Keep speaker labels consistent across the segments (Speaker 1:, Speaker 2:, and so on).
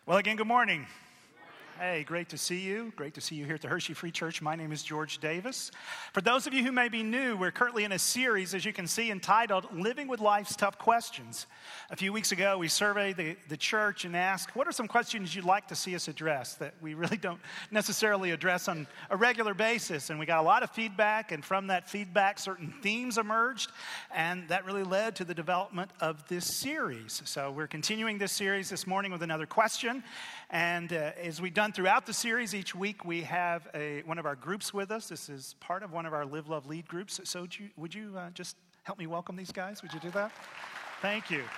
Speaker 1: Well, again, good morning. Hey, great to see you. Great to see you here at the Hershey Free Church. My name is George Davis. For those of you who may be new, we're currently in a series, as you can see, entitled Living with Life's Tough Questions. A few weeks ago, we surveyed the church and asked, what are some questions you'd like to see us address that we really don't necessarily address on a regular basis? And we got a lot of feedback, and from that feedback, certain themes emerged, and that really led to the development of this series. So we're continuing this series this morning with another question. And as we've done throughout the series, each week we have one of our groups with us. This is part of one of our Live, Love, Lead groups. So would you just help me welcome these guys? Would you do that? Thank you.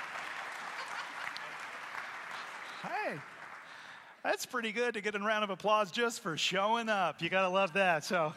Speaker 1: Hey, that's pretty good to get a round of applause just for showing up. You got to love that. So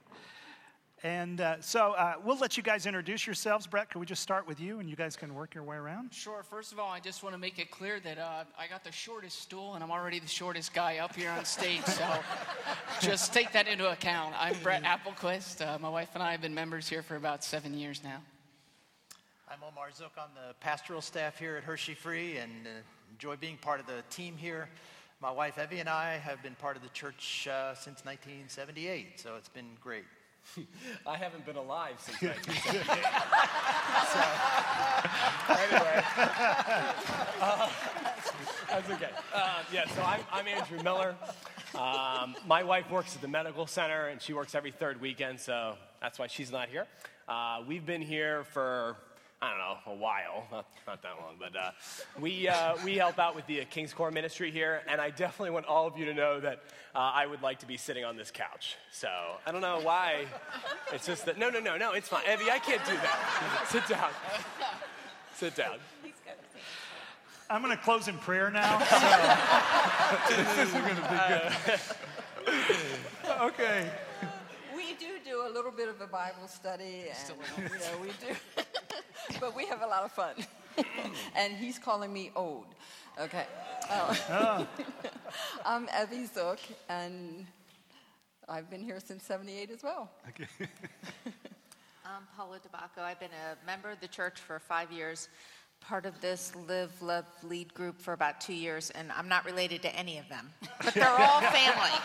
Speaker 1: we'll let you guys introduce yourselves. Brett, can we just start with you and you guys can work your way around?
Speaker 2: Sure. First of all, I just want to make it clear that I got the shortest stool and I'm already the shortest guy up here on stage. So just take that into account. I'm Brett Applequist. My wife and I have been members here for about 7 years now.
Speaker 3: I'm Omar Zook on the pastoral staff here at Hershey Free and enjoy being part of the team here. My wife Evie and I have been part of the church since 1978, so it's been great.
Speaker 4: I haven't been alive since 1978. That's okay. So I'm Andrew Miller. My wife works at the medical center, and she works every third weekend, so that's why she's not here. We've been here for, I don't know, a while, not that long, but we help out with the King's Corps ministry here, and I definitely want all of you to know that I would like to be sitting on this couch. So I don't know why. It's just that, no, it's fine. Evie, I can't do that. Sit down.
Speaker 1: I'm going to close in prayer now. This isn't going to be good. Okay.
Speaker 5: We do a little bit of a Bible study, and we do. But we have a lot of fun. And he's calling me old. Okay. I'm Evie Zook, and I've been here since 78 as well.
Speaker 1: Okay.
Speaker 6: I'm Paula DeBacco. I've been a member of the church for 5 years, part of this Live, Love, Lead group for about 2 years, and I'm not related to any of them. But they're all family.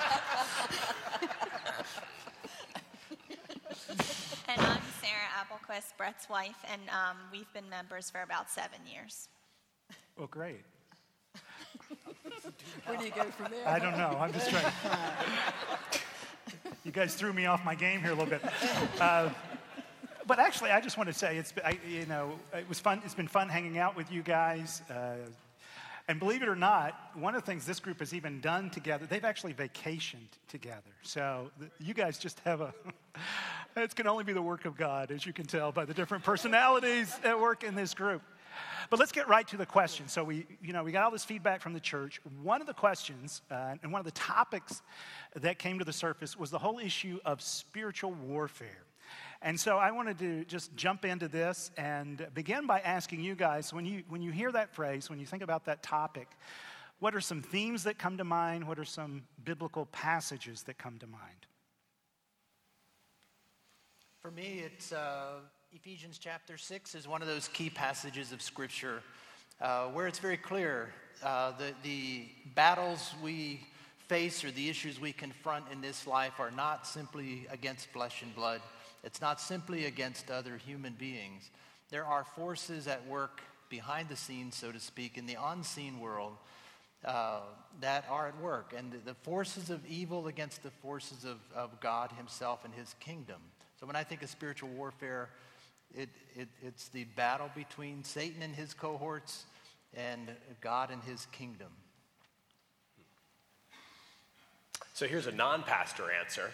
Speaker 7: And I'm Sarah Applequist, Brett's wife, and we've been members for about 7 years.
Speaker 1: Well, great.
Speaker 5: Where do you go from there?
Speaker 1: I don't know. I'm just trying. You guys threw me off my game here a little bit. But actually, I just want to say it was fun. It's been fun hanging out with you guys. And believe it or not, one of the things this group has even done together, they've actually vacationed together. So you guys just have it can only be the work of God, as you can tell by the different personalities at work in this group. But let's get right to the question. So we got all this feedback from the church. One of the questions and one of the topics that came to the surface was the whole issue of spiritual warfare. And so I wanted to just jump into this and begin by asking you guys, when you hear that phrase, when you think about that topic, what are some themes that come to mind? What are some biblical passages that come to mind?
Speaker 3: For me, it's Ephesians chapter 6 is one of those key passages of Scripture where it's very clear the battles we face or the issues we confront in this life are not simply against flesh and blood. It's not simply against other human beings. There are forces at work behind the scenes, so to speak, in the unseen world that are at work. And the forces of evil against the forces of God himself and his kingdom. So when I think of spiritual warfare, it's the battle between Satan and his cohorts and God and his kingdom.
Speaker 4: So here's a non-pastor answer.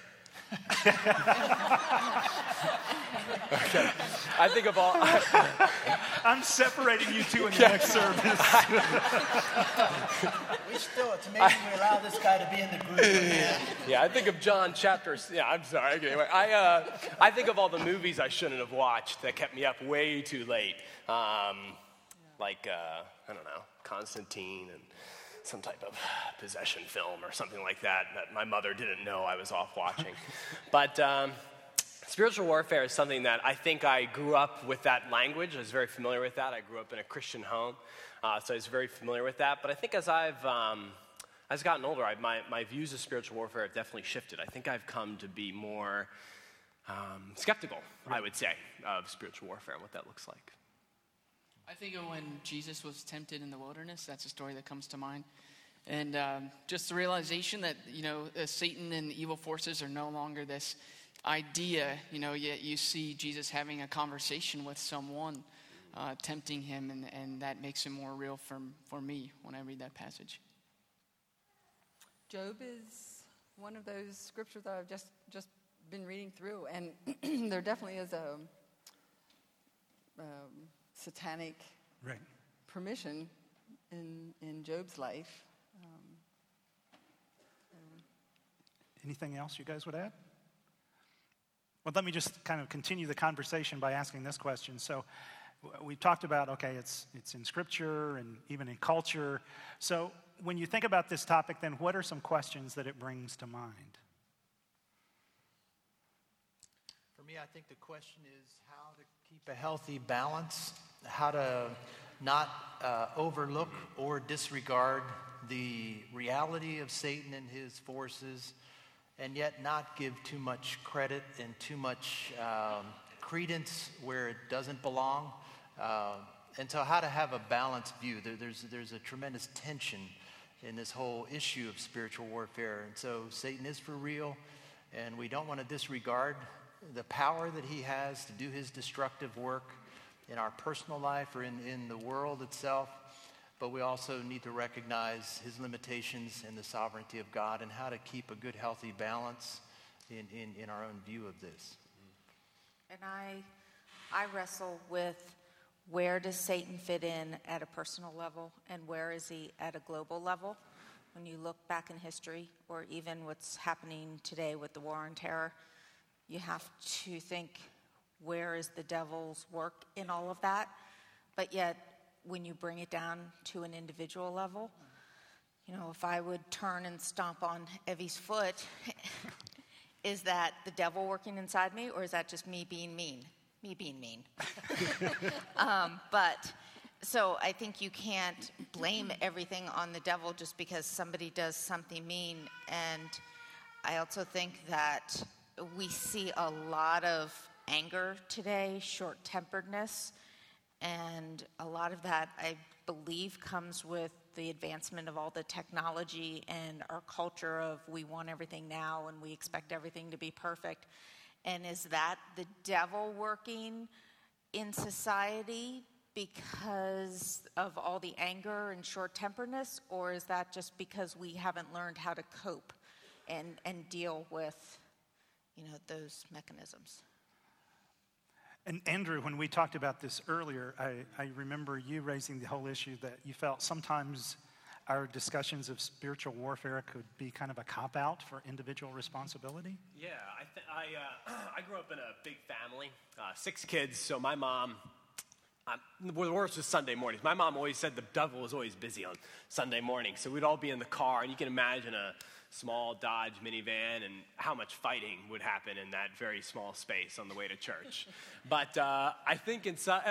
Speaker 4: Okay. I think of all.
Speaker 1: I'm separating you two in the next service.
Speaker 3: It's amazing we allow this guy to be in the group.
Speaker 4: Yeah, I think of John chapter. Yeah, I'm sorry. Anyway, I think of all the movies I shouldn't have watched that kept me up way too late. I don't know, Constantine and some type of possession film or something like that my mother didn't know I was off watching. But Spiritual warfare is something that I think I grew up with that language. I was very familiar with that. I grew up in a Christian home, so I was very familiar with that. But I think as I've gotten older, my views of spiritual warfare have definitely shifted. I think I've come to be more skeptical, I would say, of spiritual warfare and what that looks like.
Speaker 2: I think of when Jesus was tempted in the wilderness. That's a story that comes to mind. And just the realization that, Satan and evil forces are no longer this idea, yet you see Jesus having a conversation with someone, tempting him, and that makes it more real for me when I read that passage.
Speaker 5: Job is one of those scriptures that I've just been reading through, and there definitely is a satanic permission in Job's life.
Speaker 1: Anything else you guys would add? Well, let me just kind of continue the conversation by asking this question. So we've talked about, okay, it's in Scripture and even in culture. So when you think about this topic, then what are some questions that it brings to mind?
Speaker 3: For me, I think the question is how to keep a healthy balance, how to not overlook or disregard the reality of Satan and his forces, and yet not give too much credit and too much credence where it doesn't belong. And so how to have a balanced view. There's a tremendous tension in this whole issue of spiritual warfare. And so Satan is for real, and we don't want to disregard the power that he has to do his destructive work in our personal life or in the world itself. But we also need to recognize his limitations and the sovereignty of God and how to keep a good, healthy balance in our own view of this.
Speaker 6: And I wrestle with where does Satan fit in at a personal level and where is he at a global level? When you look back in history or even what's happening today with the war on terror, you have to think, where is the devil's work in all of that? But yet, when you bring it down to an individual level, if I would turn and stomp on Evie's foot, is that the devil working inside me, or is that just me being mean? Me being mean. So I think you can't blame everything on the devil just because somebody does something mean. And I also think that we see a lot of anger today, short-temperedness, and a lot of that, I believe, comes with the advancement of all the technology and our culture of we want everything now and we expect everything to be perfect. And is that the devil working in society because of all the anger and short-temperedness, or is that just because we haven't learned how to cope and deal with, those mechanisms?
Speaker 1: And Andrew, when we talked about this earlier, I remember you raising the whole issue that you felt sometimes our discussions of spiritual warfare could be kind of a cop-out for individual responsibility.
Speaker 4: Yeah, I grew up in a big family, 6 kids, so my mom, the worst was Sunday mornings. My mom always said the devil was always busy on Sunday morning, so we'd all be in the car, and you can imagine a small Dodge minivan and how much fighting would happen in that very small space on the way to church. But I think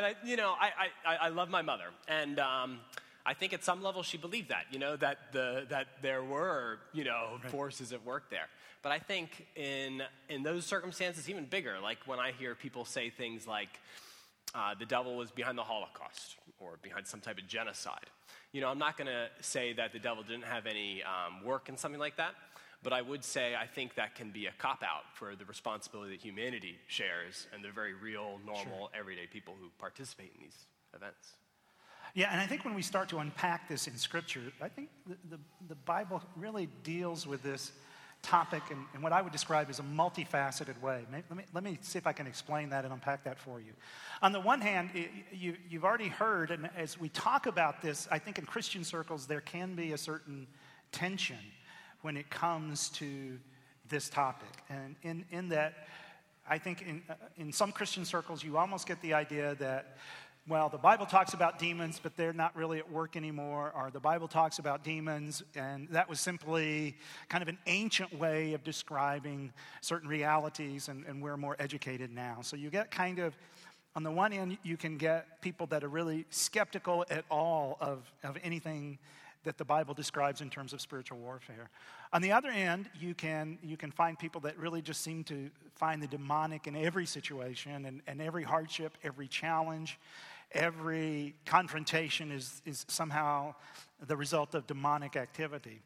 Speaker 4: I love my mother, and I think at some level she believed that, that there were, forces at work there. But I think in those circumstances, even bigger, like when I hear people say things like the devil was behind the Holocaust or behind some type of genocide. I'm not going to say that the devil didn't have any work in something like that, but I would say I think that can be a cop-out for the responsibility that humanity shares and the very real, normal, everyday people who participate in these events.
Speaker 1: Yeah, and I think when we start to unpack this in Scripture, I think the Bible really deals with this topic in what I would describe as a multifaceted way. Let me see if I can explain that and unpack that for you. On the one hand, you've already heard, and as we talk about this, I think in Christian circles there can be a certain tension when it comes to this topic. And in that, I think in some Christian circles you almost get the idea that well, the Bible talks about demons, but they're not really at work anymore, or the Bible talks about demons, and that was simply kind of an ancient way of describing certain realities, and we're more educated now. So you get kind of, on the one end, you can get people that are really skeptical at all of anything that the Bible describes in terms of spiritual warfare. On the other end, you can find people that really just seem to find the demonic in every situation and every hardship, every challenge, every confrontation is somehow the result of demonic activity.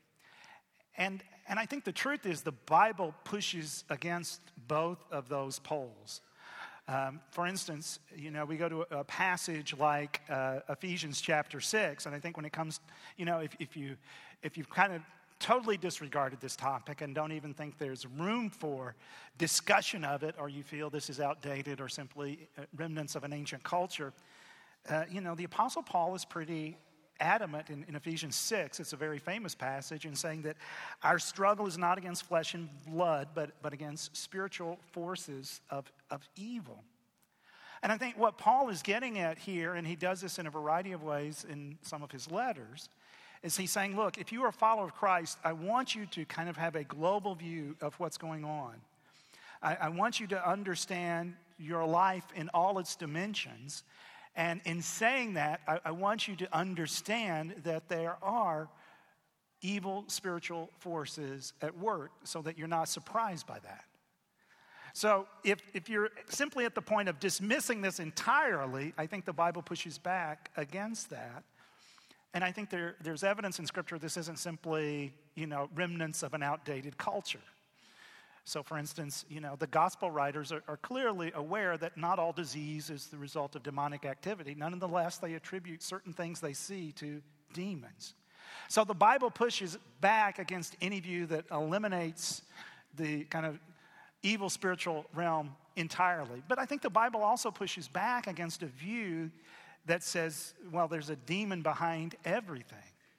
Speaker 1: And I think the truth is the Bible pushes against both of those poles. For instance, we go to a passage like Ephesians chapter 6, and I think when it comes, if you've kind of totally disregarded this topic and don't even think there's room for discussion of it, or you feel this is outdated or simply remnants of an ancient culture, the Apostle Paul is pretty adamant in Ephesians 6. It's a very famous passage in saying that our struggle is not against flesh and blood, but against spiritual forces of evil. And I think what Paul is getting at here, and he does this in a variety of ways in some of his letters, is he's saying, look, if you are a follower of Christ, I want you to kind of have a global view of what's going on. I want you to understand your life in all its dimensions. And in saying that, I want you to understand that there are evil spiritual forces at work so that you're not surprised by that. So if you're simply at the point of dismissing this entirely, I think the Bible pushes back against that. And I think there's evidence in Scripture this isn't simply, remnants of an outdated culture. So, for instance, the gospel writers are clearly aware that not all disease is the result of demonic activity. Nonetheless, they attribute certain things they see to demons. So the Bible pushes back against any view that eliminates the kind of evil spiritual realm entirely. But I think the Bible also pushes back against a view that says, well, there's a demon behind everything.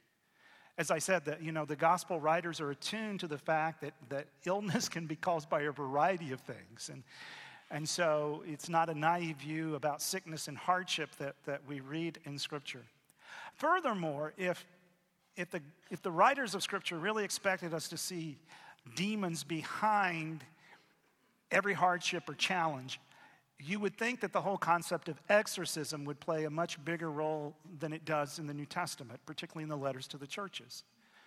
Speaker 1: As I said, that the gospel writers are attuned to the fact that illness can be caused by a variety of things. And so it's not a naive view about sickness and hardship that we read in Scripture. Furthermore, if the writers of Scripture really expected us to see demons behind every hardship or challenge, you would think that the whole concept of exorcism would play a much bigger role than it does in the New Testament, particularly in the letters to the churches.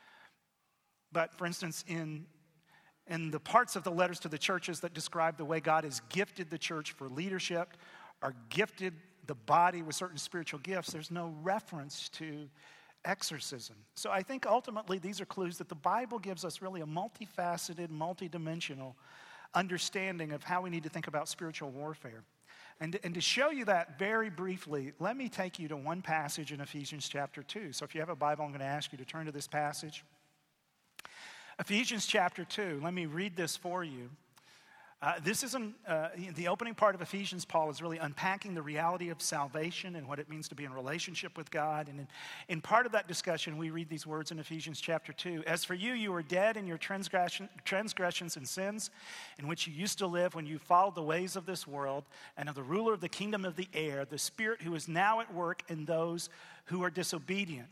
Speaker 1: But for instance, in the parts of the letters to the churches that describe the way God has gifted the church for leadership or gifted the body with certain spiritual gifts, there's no reference to exorcism. So I think ultimately these are clues that the Bible gives us really a multifaceted, multidimensional understanding of how we need to think about spiritual warfare. And to show you that very briefly, let me take you to one passage in Ephesians chapter 2. So if you have a Bible, I'm going to ask you to turn to this passage. Ephesians chapter 2, let me read this for you. This is the opening part of Ephesians. Paul is really unpacking the reality of salvation and what it means to be in relationship with God. And in part of that discussion, we read these words in Ephesians chapter 2. As for you, you were dead in your transgressions and sins in which you used to live when you followed the ways of this world and of the ruler of the kingdom of the air, the spirit who is now at work in those who are disobedient.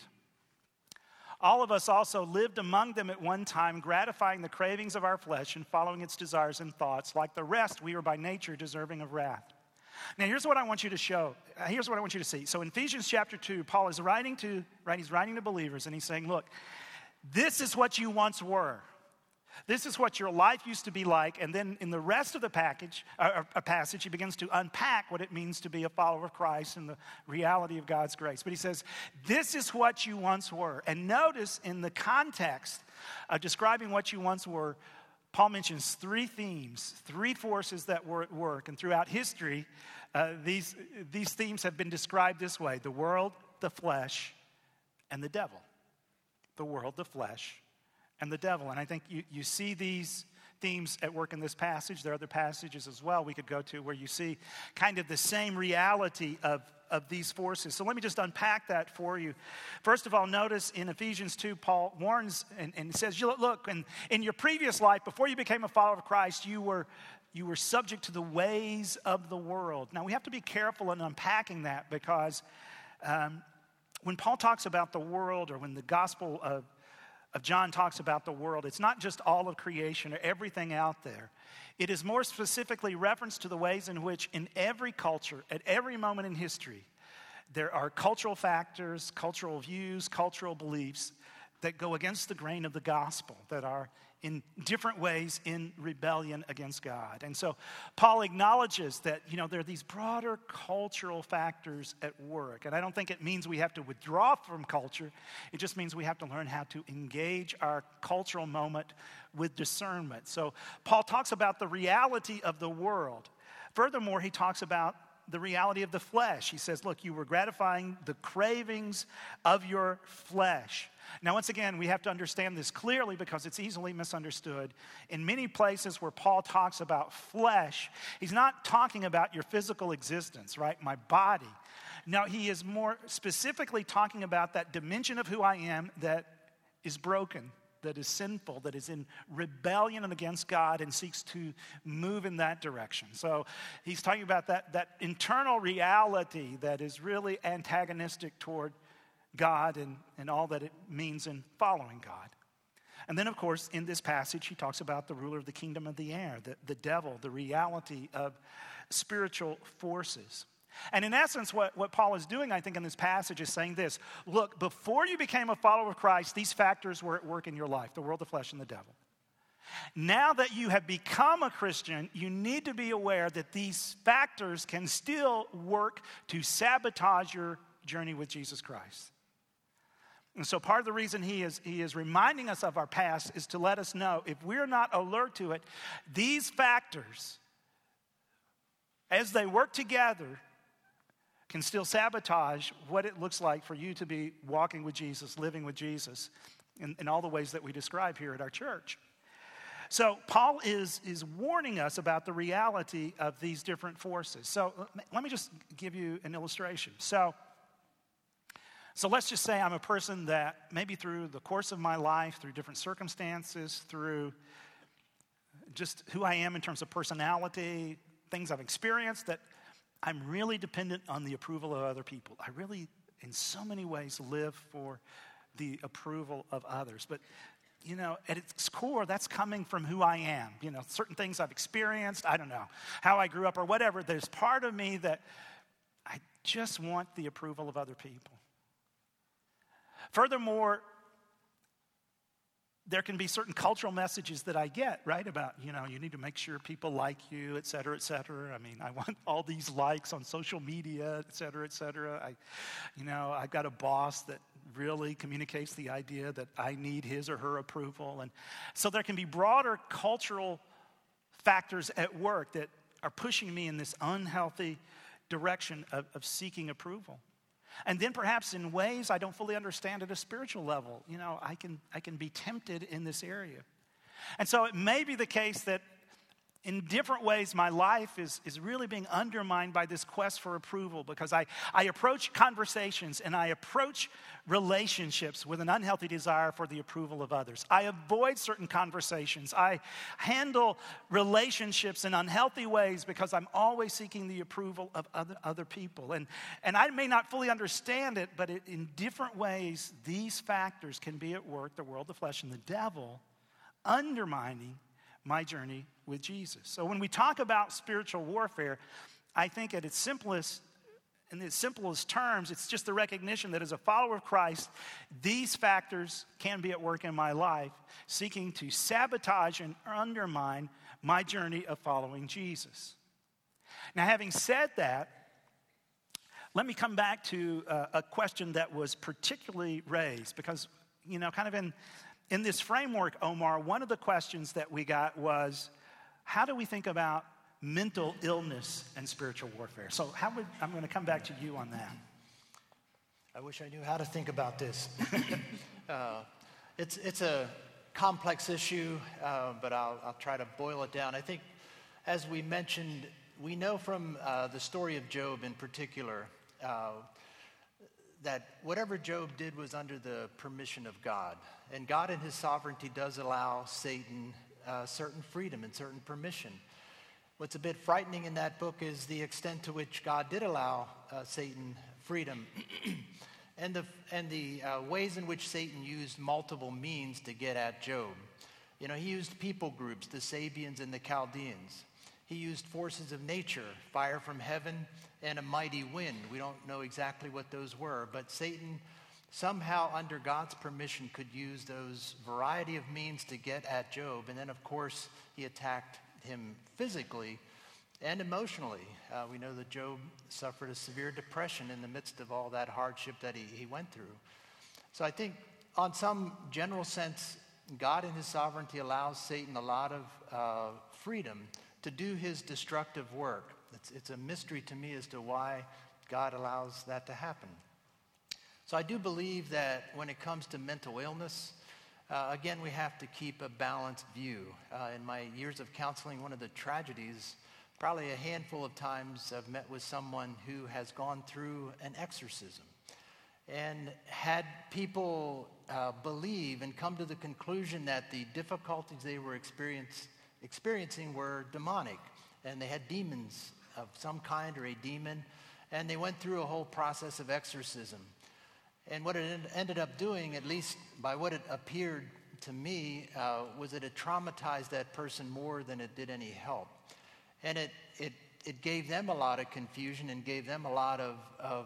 Speaker 1: All of us also lived among them at one time, gratifying the cravings of our flesh and following its desires and thoughts. Like the rest, we were by nature deserving of wrath. Now, here's what I want you to show. Here's what I want you to see. So in Ephesians chapter 2, Paul is writing to believers, and he's saying, look, this is what you once were. This is what your life used to be like. And then in the rest of the passage, he begins to unpack what it means to be a follower of Christ and the reality of God's grace. But he says, this is what you once were. And notice in the context of describing what you once were, Paul mentions three themes, three forces that were at work. And throughout history, these themes have been described this way: the world, the flesh, and the devil. The world, the flesh, and the devil. And I think you see these themes at work in this passage. There are other passages as well we could go to where you see kind of the same reality of these forces. So let me just unpack that for you. First of all, notice in Ephesians 2, Paul warns and says, look, in your previous life, before you became a follower of Christ, you were you were subject to the ways of the world. Now, we have to be careful in unpacking that because when Paul talks about the world, or when the Gospel of John talks about the world, it's not just all of creation or everything out there. It is more specifically reference to the ways in which in every culture, at every moment in history, there are cultural factors, cultural views, cultural beliefs that go against the grain of the gospel, that are in different ways in rebellion against God. And so Paul acknowledges that, there are these broader cultural factors at work. And I don't think it means we have to withdraw from culture. It just means we have to learn how to engage our cultural moment with discernment. So Paul talks about the reality of the world. Furthermore, he talks about the reality of the flesh. He says, look, you were gratifying the cravings of your flesh. Now, once again, we have to understand this clearly because it's easily misunderstood. In many places where Paul talks about flesh, he's not talking about your physical existence, right? My body. No, he is more specifically talking about that dimension of who I am that is broken, that is sinful, that is in rebellion against God and seeks to move in that direction. So he's talking about that internal reality that is really antagonistic toward God and all that it means in following God. And then, of course, in this passage, he talks about the ruler of the kingdom of the air, the devil, the reality of spiritual forces. And in essence, what Paul is doing, I think, in this passage is saying this: look, before you became a follower of Christ, these factors were at work in your life, the world, the flesh, and the devil. Now that you have become a Christian, you need to be aware that these factors can still work to sabotage your journey with Jesus Christ. And so part of the reason he is reminding us of our past is to let us know if we're not alert to it, these factors, as they work together, can still sabotage what it looks like for you to be walking with Jesus, living with Jesus in all the ways that we describe here at our church. So Paul is warning us about the reality of these different forces. So let me just give you an illustration. So let's just say I'm a person that maybe through the course of my life, through different circumstances, through just who I am in terms of personality, things I've experienced, that I'm really dependent on the approval of other people. I really, in so many ways, live for the approval of others. But, at its core, that's coming from who I am. Certain things I've experienced, I don't know, how I grew up or whatever. There's part of me that I just want the approval of other people. Furthermore, there can be certain cultural messages that I get, right, about, you need to make sure people like you, et cetera, et cetera. I mean, I want all these likes on social media, et cetera, et cetera. I've got a boss that really communicates the idea that I need his or her approval. And so there can be broader cultural factors at work that are pushing me in this unhealthy direction of seeking approval. And then perhaps in ways I don't fully understand at a spiritual level, I can be tempted in this area. And so it may be the case that in different ways my life is really being undermined by this quest for approval, because I approach conversations and I approach relationships with an unhealthy desire for the approval of others. I avoid certain conversations. I handle relationships in unhealthy ways because I'm always seeking the approval of other people. And I may not fully understand it, but in different ways, these factors can be at work, the world, the flesh, and the devil, undermining my journey with Jesus. So when we talk about spiritual warfare, I think at its simplest, in its simplest terms, it's just the recognition that as a follower of Christ, these factors can be at work in my life, seeking to sabotage and undermine my journey of following Jesus. Now, having said that, let me come back to a question that was particularly raised, because, kind of in this framework, Omar, one of the questions that we got was, how do we think about mental illness and spiritual warfare? So I'm going to come back to you on that.
Speaker 3: I wish I knew how to think about this. It's a complex issue, but I'll try to boil it down. I think, as we mentioned, we know from the story of Job in particular that whatever Job did was under the permission of God. And God in his sovereignty does allow Satan certain freedom and certain permission. What's a bit frightening in that book is the extent to which God did allow Satan freedom and the ways in which Satan used multiple means to get at Job. You know, he used people groups, the Sabians and the Chaldeans. He used forces of nature, fire from heaven and a mighty wind. We don't know exactly what those were, but Satan somehow, under God's permission, could use those variety of means to get at Job. And then, of course, he attacked him physically and emotionally. We know that Job suffered a severe depression in the midst of all that hardship that he went through. So I think, on some general sense, God in his sovereignty allows Satan a lot of freedom to do his destructive work. It's a mystery to me as to why God allows that to happen. So I do believe that when it comes to mental illness, again, we have to keep a balanced view. In my years of counseling, one of the tragedies, probably a handful of times I've met with someone who has gone through an exorcism and had people believe and come to the conclusion that the difficulties they were experiencing were demonic, and they had demons of some kind or a demon, and they went through a whole process of exorcism. And what it ended up doing, at least by what it appeared to me, was that it traumatized that person more than it did any help. And it gave them a lot of confusion and gave them a lot of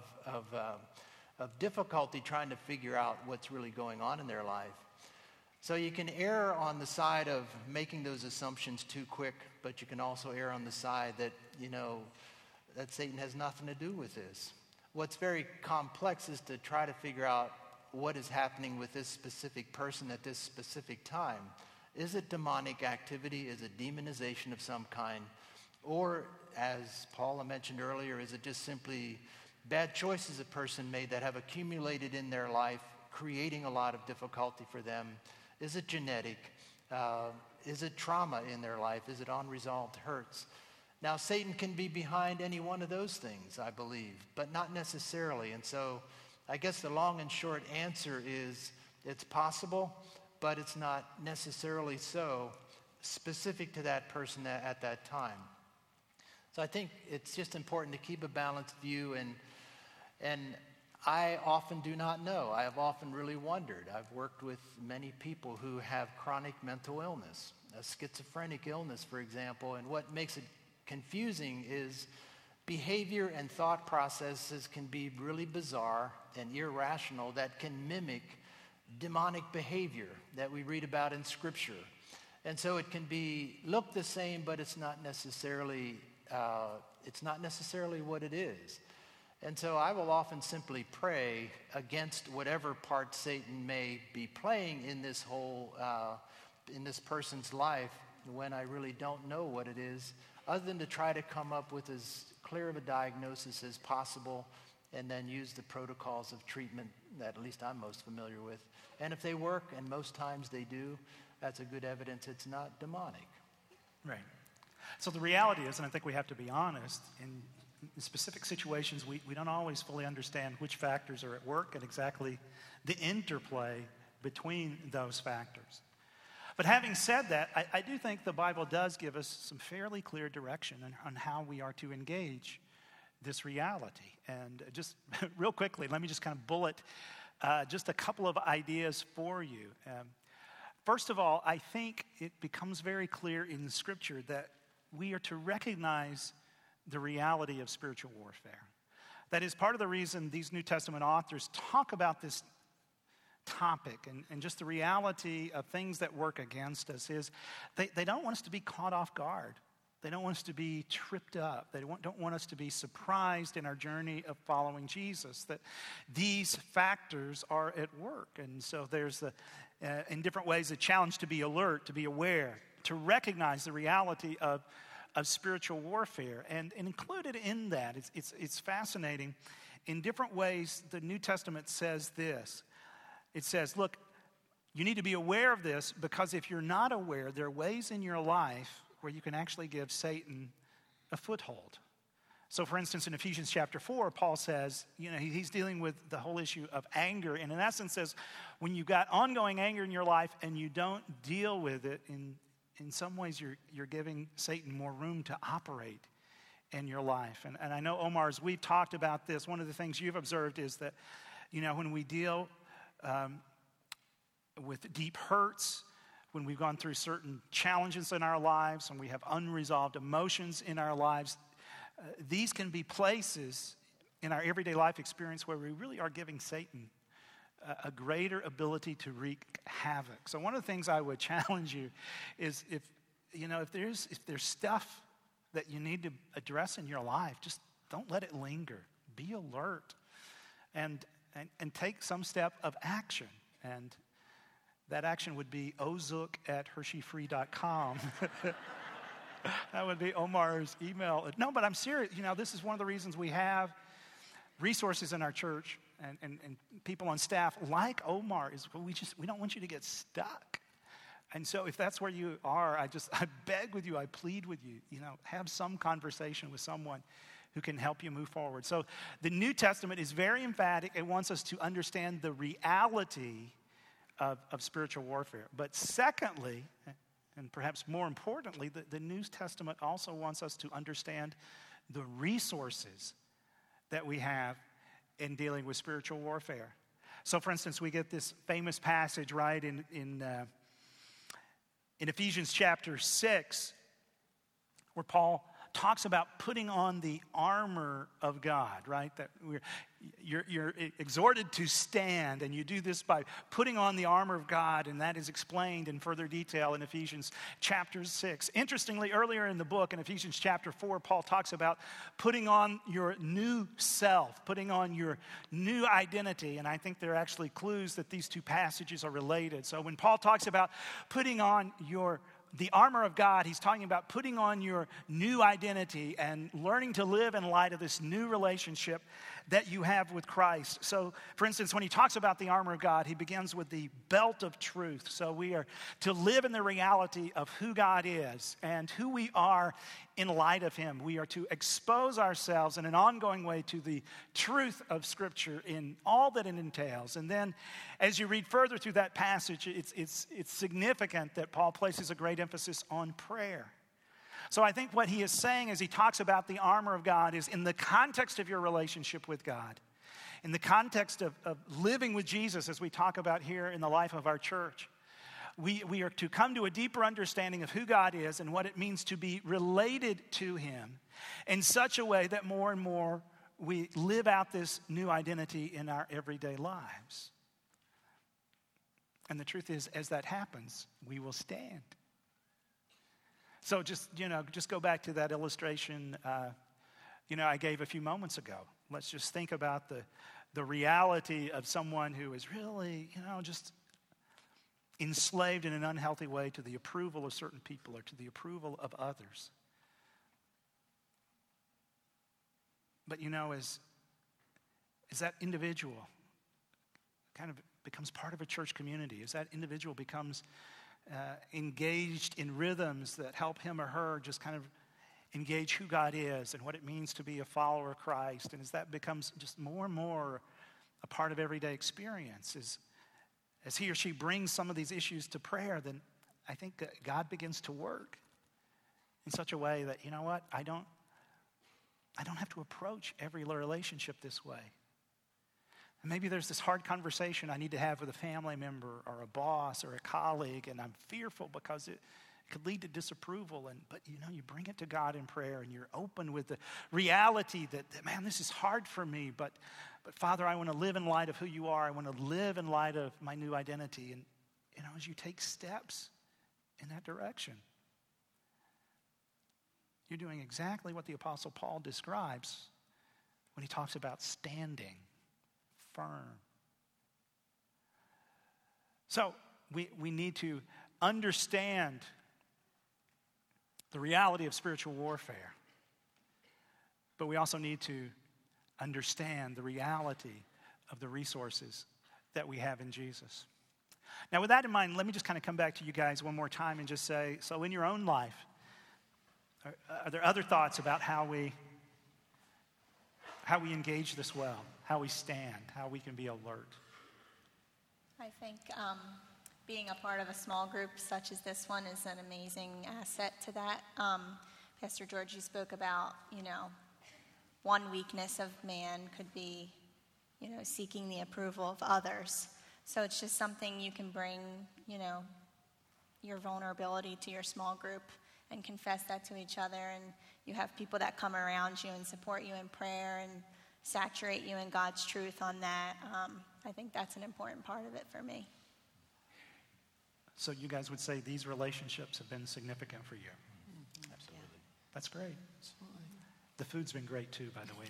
Speaker 3: difficulty trying to figure out what's really going on in their life. So you can err on the side of making those assumptions too quick, but you can also err on the side that, that Satan has nothing to do with this. What's very complex is to try to figure out what is happening with this specific person at this specific time. Is it demonic activity? Is it demonization of some kind? Or, as Paula mentioned earlier, is it just simply bad choices a person made that have accumulated in their life, creating a lot of difficulty for them? Is it genetic? Is it trauma in their life? Is it unresolved hurts? Now, Satan can be behind any one of those things, I believe, but not necessarily. And so I guess the long and short answer is it's possible, but it's not necessarily so specific to that person at that time. So I think it's just important to keep a balanced view, and I often do not know. I have often really wondered. I've worked with many people who have chronic mental illness, a schizophrenic illness, for example, and what makes it confusing is behavior and thought processes can be really bizarre and irrational that can mimic demonic behavior that we read about in Scripture. And so it can look the same, but it's not necessarily what it is. And so I will often simply pray against whatever part Satan may be playing in this whole, in this person's life when I really don't know what it is, other than to try to come up with as clear of a diagnosis as possible and then use the protocols of treatment that at least I'm most familiar with. And if they work, and most times they do, that's a good evidence it's not demonic.
Speaker 1: Right. So the reality is, and I think we have to be honest, in specific situations, we don't always fully understand which factors are at work and exactly the interplay between those factors. But having said that, I do think the Bible does give us some fairly clear direction on how we are to engage this reality. And just real quickly, let me just kind of bullet just a couple of ideas for you. First of all, I think it becomes very clear in the Scripture that we are to recognize the reality of spiritual warfare. That is part of the reason these New Testament authors talk about this topic and just the reality of things that work against us is they don't want us to be caught off guard. They don't want us to be tripped up. They don't want us to be surprised in our journey of following Jesus, that these factors are at work. And so there's, in different ways, a challenge to be alert, to be aware, to recognize the reality of spiritual warfare. And included in that, it's fascinating. In different ways, the New Testament says this. It says, look, you need to be aware of this because if you're not aware, there are ways in your life where you can actually give Satan a foothold. So, for instance, in Ephesians chapter 4, Paul says, he's dealing with the whole issue of anger. And in essence says, when you've got ongoing anger in your life and you don't deal with it in some ways you're giving Satan more room to operate in your life. And I know, Omar, as we've talked about this, one of the things you've observed is that, when we deal with deep hurts, when we've gone through certain challenges in our lives, when we have unresolved emotions in our lives, these can be places in our everyday life experience where we really are giving Satan a greater ability to wreak havoc. So one of the things I would challenge you is if there's stuff that you need to address in your life, just don't let it linger. Be alert and take some step of action. And that action would be ozuk@hersheyfree.com. That would be Omar's email. No, but I'm serious. This is one of the reasons we have resources in our church and people on staff like Omar is we don't want you to get stuck. And so if that's where you are, I beg with you, I plead with you, have some conversation with someone who can help you move forward. So the New Testament is very emphatic. It wants us to understand the reality of spiritual warfare. But secondly, and perhaps more importantly, the New Testament also wants us to understand the resources that we have in dealing with spiritual warfare. So for instance, we get this famous passage right in Ephesians chapter 6, where Paul talks about putting on the armor of God, right? That you're exhorted to stand, and you do this by putting on the armor of God, and that is explained in further detail in Ephesians chapter 6. Interestingly, earlier in the book, in Ephesians chapter 4, Paul talks about putting on your new self, putting on your new identity, and I think there are actually clues that these two passages are related. So when Paul talks about putting on the armor of God, he's talking about putting on your new identity and learning to live in light of this new relationship that you have with Christ. So, for instance, when he talks about the armor of God, he begins with the belt of truth. So we are to live in the reality of who God is and who we are in light of him. We are to expose ourselves in an ongoing way to the truth of Scripture in all that it entails. And then as you read further through that passage, it's significant that Paul places a great emphasis on prayer. So I think what he is saying as he talks about the armor of God is in the context of your relationship with God, in the context of living with Jesus as we talk about here in the life of our church, we are to come to a deeper understanding of who God is and what it means to be related to him in such a way that more and more we live out this new identity in our everyday lives. And the truth is, as that happens, we will stand. So just go back to that illustration, I gave a few moments ago. Let's just think about the reality of someone who is really, just enslaved in an unhealthy way to the approval of certain people or to the approval of others. But as that individual kind of becomes part of a church community, as that individual becomes engaged in rhythms that help him or her just kind of engage who God is and what it means to be a follower of Christ, and as that becomes just more and more a part of everyday experience, as he or she brings some of these issues to prayer, then I think that God begins to work in such a way that, I don't have to approach every relationship this way. And maybe there's this hard conversation I need to have with a family member or a boss or a colleague, and I'm fearful because it could lead to disapproval. But you bring it to God in prayer, and you're open with the reality that man, this is hard for me, but Father, I want to live in light of who you are. I want to live in light of my new identity. And as you take steps in that direction, you're doing exactly what the Apostle Paul describes when he talks about standing firm. So we need to understand the reality of spiritual warfare, but we also need to understand the reality of the resources that we have in Jesus. Now, with that in mind, let me just kind of come back to you guys one more time and just say, so in your own life, are there other thoughts about how we engage this well, how we stand, how we can be alert?
Speaker 7: I think being a part of a small group such as this one is an amazing asset to that. Pastor George, you spoke about, one weakness of man could be, seeking the approval of others. So it's just something you can bring, your vulnerability to your small group and confess that to each other. And you have people that come around you and support you in prayer and saturate you in God's truth on that. I think that's an important part of it for me.
Speaker 1: So you guys would say these relationships have been significant for you?
Speaker 3: Absolutely.
Speaker 1: That's great. The food's been great too, by the way.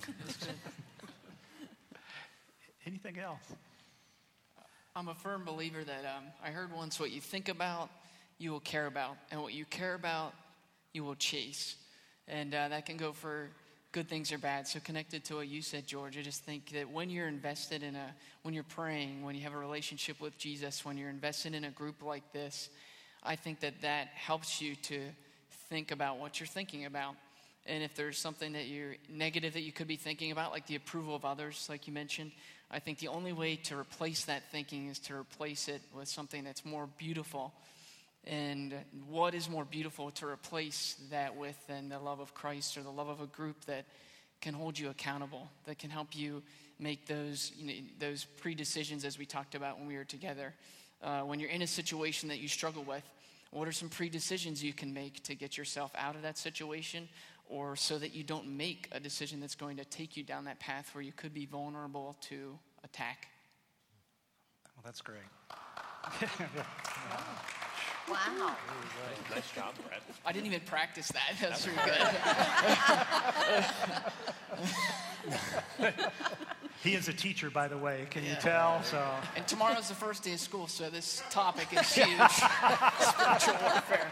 Speaker 1: Anything else?
Speaker 2: I'm a firm believer that I heard once, what you think about, you will care about. And what you care about, you will chase. And that can go for good things or bad. So connected to what you said, George, I just think that when you're invested when you're praying, when you have a relationship with Jesus, when you're invested in a group like this, I think that helps you to think about what you're thinking about. And if there's something that you're negative that you could be thinking about, like the approval of others, like you mentioned, I think the only way to replace that thinking is to replace it with something that's more beautiful. And what is more beautiful to replace that with than the love of Christ or the love of a group that can hold you accountable, that can help you make those pre-decisions as we talked about when we were together. When you're in a situation that you struggle with, what are some pre-decisions you can make to get yourself out of that situation, or so that you don't make a decision that's going to take you down that path where you could be vulnerable to attack?
Speaker 1: Well, that's great.
Speaker 6: Wow.
Speaker 4: Nice job, Brett.
Speaker 2: I didn't even practice that. That's pretty good.
Speaker 1: He is a teacher, by the way. Can you tell? So.
Speaker 2: And tomorrow's the first day of school, so this topic is huge. Spiritual warfare.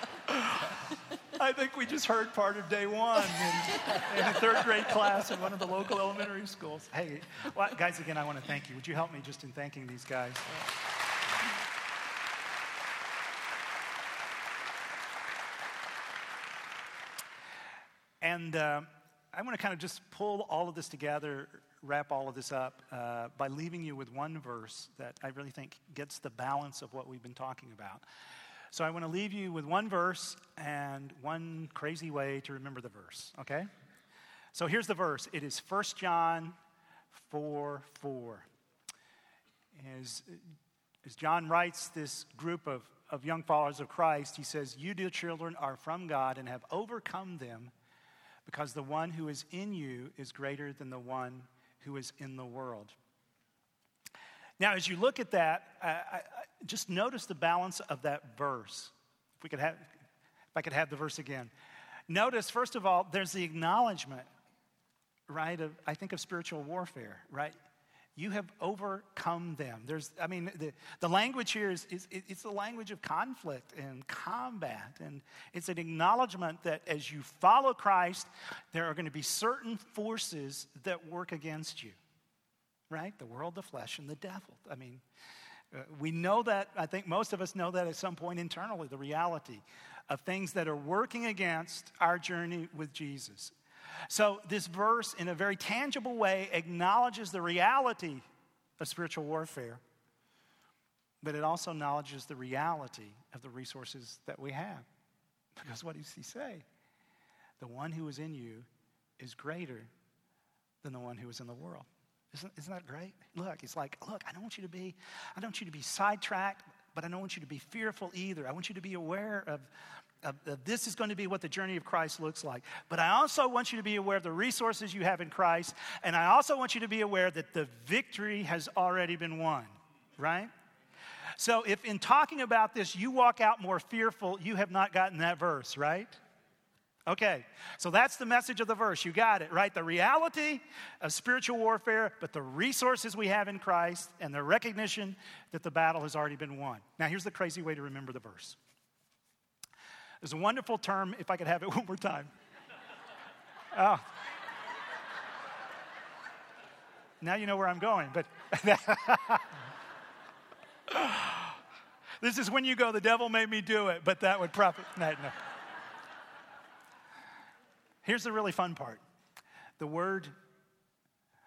Speaker 1: I think we just heard part of day one in a third grade class in one of the local elementary schools. Hey, well, guys, again, I want to thank you. Would you help me just in thanking these guys? And I want to kind of just pull all of this together, wrap all of this up by leaving you with one verse that I really think gets the balance of what we've been talking about. So I want to leave you with one verse and one crazy way to remember the verse, okay? So here's the verse. It is 1 John 4:4. As John writes this group of young followers of Christ, he says, "You, dear children, are from God and have overcome them, because the one who is in you is greater than the one who is in the world." Now, as you look at that, I just notice the balance of that verse. If I could have the verse again. Notice, first of all, there's the acknowledgement, right, I think of spiritual warfare, right? You have overcome them. The language here it's the language of conflict and combat. And it's an acknowledgement that as you follow Christ, there are going to be certain forces that work against you, right? The world, the flesh, and the devil. We know that. I think most of us know that at some point internally, the reality of things that are working against our journey with Jesus. So this verse, in a very tangible way, acknowledges the reality of spiritual warfare, but it also acknowledges the reality of the resources that we have. Because what does he say? The one who is in you is greater than the one who is in the world. Isn't that great? Look, it's like, I don't want you to be sidetracked, but I don't want you to be fearful either. I want you to be aware of this is going to be what the journey of Christ looks like. But I also want you to be aware of the resources you have in Christ, and I also want you to be aware that the victory has already been won, right? So if in talking about this you walk out more fearful, you have not gotten that verse, right? Okay, so that's the message of the verse. You got it, right? The reality of spiritual warfare, but the resources we have in Christ and the recognition that the battle has already been won. Now, here's the crazy way to remember the verse. There's a wonderful term, if I could have it one more time. Now you know where I'm going, but this is when you go, the devil made me do it, but that would profit. No. Here's the really fun part. The word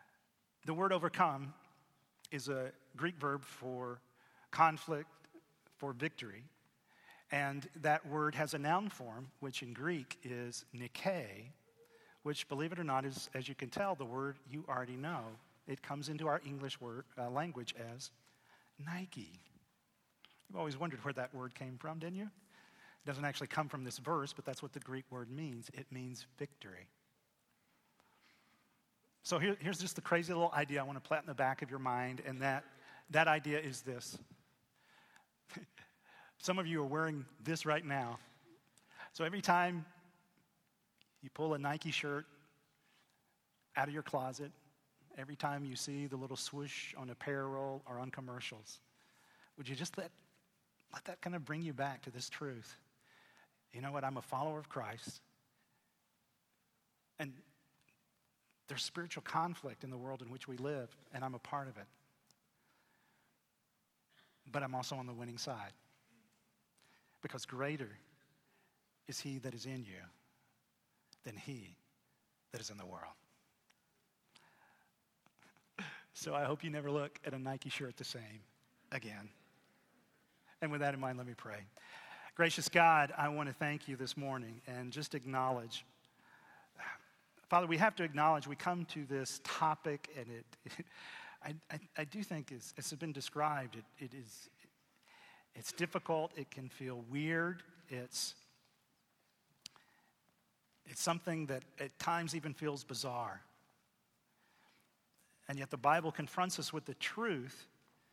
Speaker 1: overcome is a Greek verb for conflict, for victory. And that word has a noun form, which in Greek is Nike, which, believe it or not, is, as you can tell, the word you already know. It comes into our English language as Nike. You've always wondered where that word came from, didn't you? It doesn't actually come from this verse, but that's what the Greek word means. It means victory. So here's just the crazy little idea I want to plant in the back of your mind, and that idea is this. Some of you are wearing this right now. So every time you pull a Nike shirt out of your closet, every time you see the little swoosh on apparel or on commercials, would you just let that kind of bring you back to this truth? You know what? I'm a follower of Christ. And there's spiritual conflict in the world in which we live, and I'm a part of it. But I'm also on the winning side. Because greater is he that is in you than he that is in the world. So I hope you never look at a Nike shirt the same again. And with that in mind, let me pray. Gracious God, I want to thank you this morning and just acknowledge. Father, we have to acknowledge we come to this topic, and I do think, as has been described, it's difficult. It can feel weird. It's something that at times even feels bizarre. And yet the Bible confronts us with the truth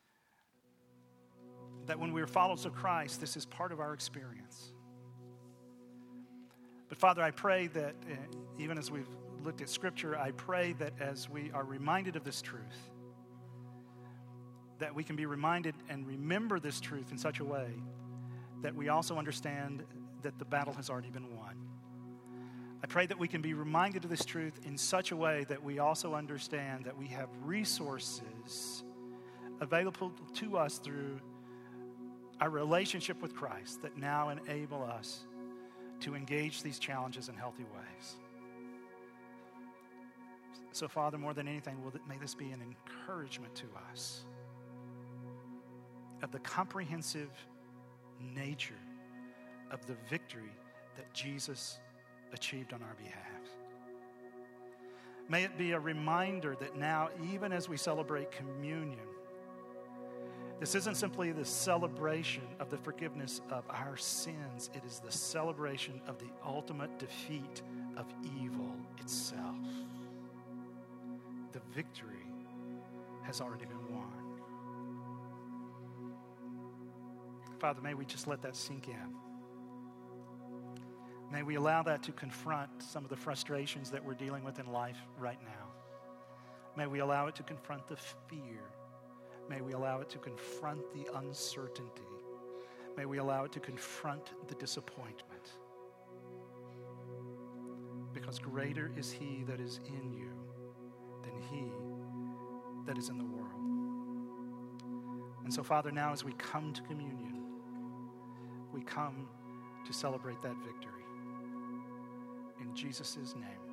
Speaker 1: that when we are followers of Christ, this is part of our experience. But Father, I pray that even as we've looked at Scripture, I pray that as we are reminded of this truth, that we can be reminded and remember this truth in such a way that we also understand that the battle has already been won. I pray that we can be reminded of this truth in such a way that we also understand that we have resources available to us through our relationship with Christ that now enable us to engage these challenges in healthy ways. So, Father, more than anything, may this be an encouragement to us of the comprehensive nature of the victory that Jesus achieved on our behalf. May it be a reminder that now, even as we celebrate communion, this isn't simply the celebration of the forgiveness of our sins. It is the celebration of the ultimate defeat of evil itself. The victory has already been won. Father, may we just let that sink in. May we allow that to confront some of the frustrations that we're dealing with in life right now. May we allow it to confront the fear. May we allow it to confront the uncertainty. May we allow it to confront the disappointment. Because greater is he that is in you than he that is in the world. And so, Father, now as we come to communion, we come to celebrate that victory. In Jesus' name.